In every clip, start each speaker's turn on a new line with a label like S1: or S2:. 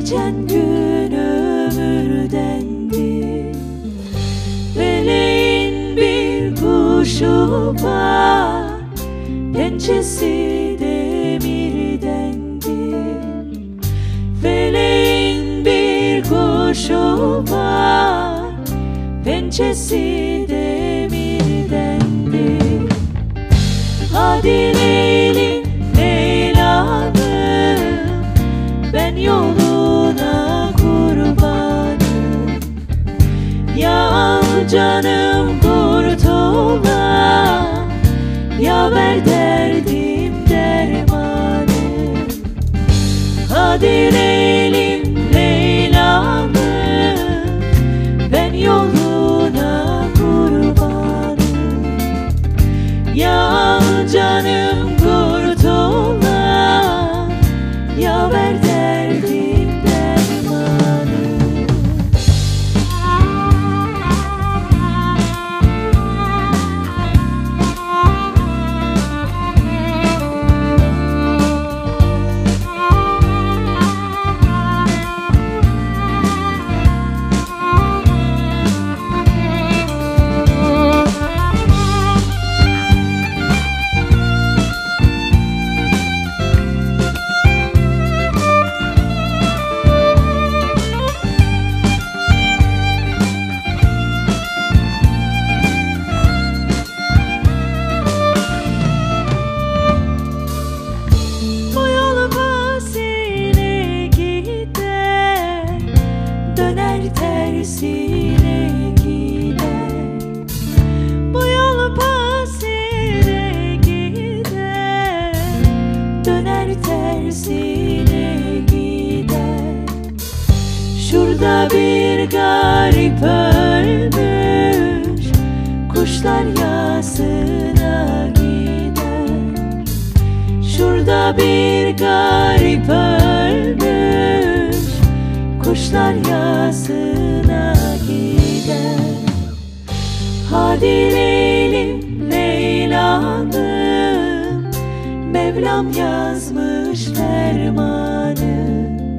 S1: geçen gün ömürdendi. Feleğin bir kuşu var, pençesi demirdendi. Feleğin bir kuşu var, pençesi demirdendi. Hadi Leylim, Leyla'm, ben yoluna kurbanım. Ya canım kurtula, ya ver derdim dermanım. Hadi Leylim, Leyla'm, ben yoluna kurbanım. Ya canım kurtula, ya ver derdim dermanım. Tersine gider, bu yol pasine gider, döner tersine gider. Şurada bir garip ölmüş, kuşlar yasına gider. Şurada bir garip ölmüş, kuşlar yasına gider. Hadi Leylim, Leyla'm, Mevlam yazmış fermanı.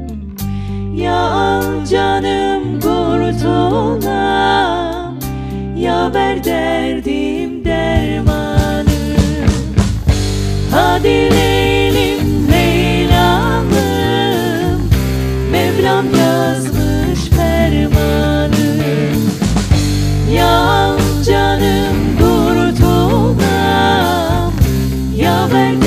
S1: Ya canım kurtula, ya ver derdim dermanı. Hadi Leylim, Leyla'm, Mevlam yazmış fermanı. Ya canım kurtula, ya ver